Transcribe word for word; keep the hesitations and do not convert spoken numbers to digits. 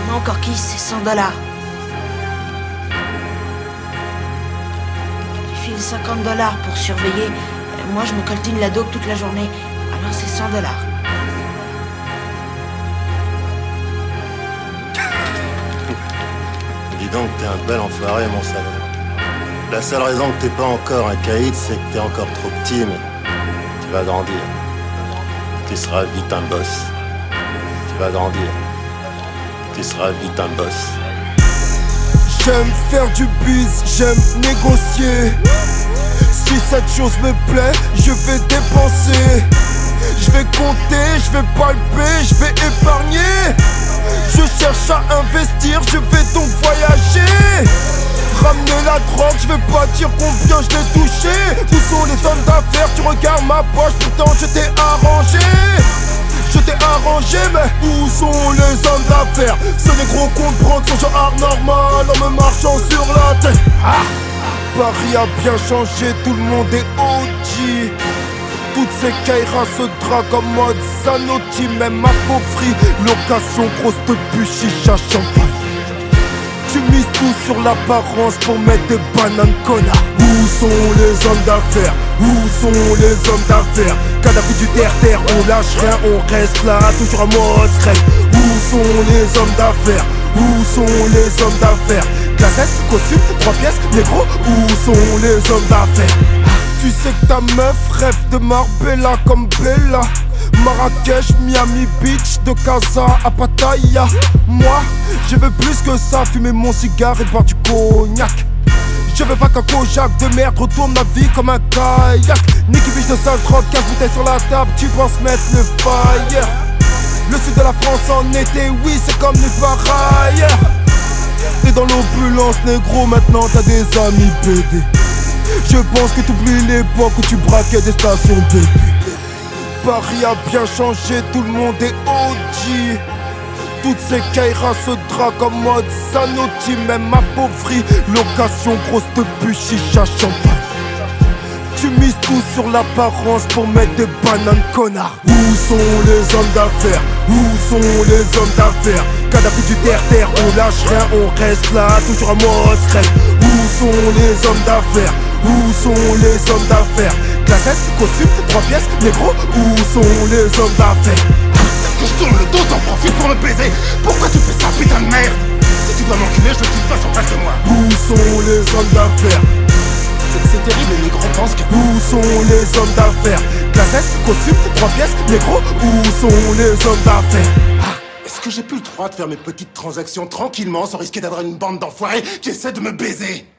Non, Corky, c'est cent dollars. Tu files cinquante dollars pour surveiller. Moi, je me coltine la dope toute la journée. Alors, c'est cent dollars. Dis donc, t'es un bel enfoiré, mon salaud. La seule raison que t'es pas encore un caïd, c'est que t'es encore trop petit, mais tu vas grandir. Tu seras vite un boss. Tu vas grandir. Tu seras vite un boss. J'aime faire du buzz, j'aime négocier. Si cette chose me plaît, je vais dépenser. Je vais compter, je vais palper, je vais épargner. Je cherche à investir, je vais donc voyager. Ramener la drogue, je vais pas dire combien je l'ai touché. Où sont les hommes d'affaires? Tu regardes ma poche, pourtant je t'ai arrangé. Je t'ai arrangé, mais où sont les hommes d'affaires? Ce négro compte prendre son genre normal en me marchant sur la tête. Ah, Paris a bien changé, tout le monde est O G. Toutes ces Kairas se draguent en mode Zanotti, même appauvri. Location, grosse de bus, chicha, champagne. Tu mises tout sur l'apparence pour mettre des bananes, connard. Où sont les hommes d'affaires? Où sont les hommes d'affaires? Kadhafi du terre-terre, on lâche rien, on reste là, toujours en mode scred. Où sont les hommes d'affaires? Où sont les hommes d'affaires? Classe S, costume, trois pièces, négro. Où sont les hommes d'affaires? Tu sais que ta meuf rêve de Marbella comme Bella. Marrakech, Miami Beach, de Casa à Pattaya. Moi, je veux plus que ça, fumer mon cigare et boire du cognac. Je veux pas qu'un Kojak de merde retourne ma vie comme un kayak. Nicky Biche de sale drogue, quinze bouteilles sur la table, tu penses mettre le fire. Le sud de la France en été, oui c'est comme nulle part ailleurs. T'es dans l'opulence négro, maintenant t'as des amis B D. Je pense que t'oublies l'époque où tu braquais des stations B B. Paris a bien changé, tout le monde est O G. Toutes ces Kairas se draguent en mode Zanotti, même appauvri. Location, grosse de bus, chicha, champagne. Tu mises tout sur l'apparence pour mettre des bananes, connard. Où sont les hommes d'affaires? Où sont les hommes d'affaires? Kadhafi du terre-terre, on lâche rien, on reste là, toujours en mode scred. Où sont les hommes d'affaires? Où sont les hommes d'affaires? Classe S, costume, trois pièces, négro. Où sont les hommes d'affaires? Que je tourne le dos, t'en profites pour me baiser. Pourquoi tu fais ça, putain de merde? Si tu dois m'enculer, je te passe en face de moi. Où sont les hommes d'affaires? C'est terrible, les négros pensent que... Où sont les hommes d'affaires? Classe S, costume, trois pièces, négro. Où sont les hommes d'affaires? Est-ce que j'ai plus le droit de faire mes petites transactions tranquillement sans risquer d'avoir une bande d'enfoirés qui essaient de me baiser?